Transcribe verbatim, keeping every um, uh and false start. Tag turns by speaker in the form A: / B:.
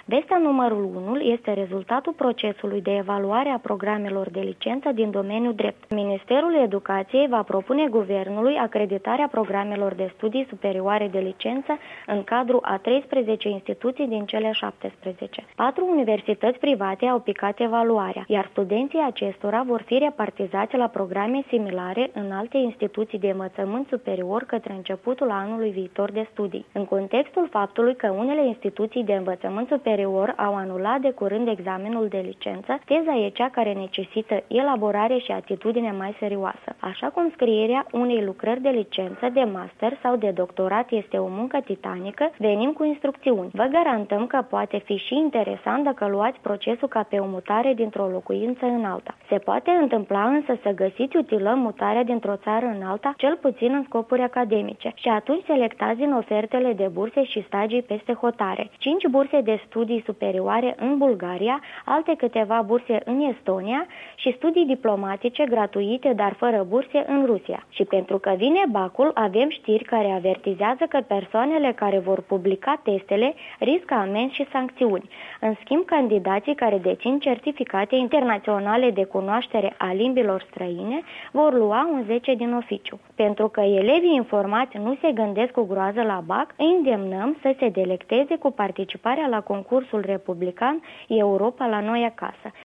A: Vestea numărul unu este rezultatul procesului de evaluare a programelor de licență din domeniul drept. Ministerul Educației va propune Guvernului acreditarea programelor de studii superioare de licență în cadrul a treisprezece instituții din cele șaptesprezece. Patru universități private au picat evaluarea, iar studenții acestora vor fi repartizați la programe similare în alte instituții de învățământ superior către începutul anului viitor de studii. În contextul faptului că unele instituții de învățământ superior au anulat de curând examenul de licență, teza e cea care necesită elaborare și atitudine mai serioasă. Așa cum scrierea unei lucrări de licență, de master sau de doctorat este o muncă titanică, venim cu instrucțiuni. Vă garantăm că poate fi și interesant dacă luați procesul ca pe o mutare dintr-o locuință în alta. Se poate întâmpla însă să găsiți utilă mutarea dintr-o țară în alta, cel puțin în scopuri academice, și atunci selectați din ofertele de burse și stagii peste hotare. cinci burse de studii superioare în Bulgaria, alte câteva burse în Estonia și studii diplomatice gratuite, dar fără burse, în Rusia. Și pentru că vine bacul, avem știri care avertizează că persoanele care vor publica testele riscă amenzi și sancțiuni. În schimb, candidații care dețin certificate internaționale de cunoaștere a limbilor străine vor lua un zece din oficiu. Pentru că elevii informați nu se gândesc cu groază la bac, îi îndemnăm să se delecteze cu participarea la concursul republican Europa la noi acasă.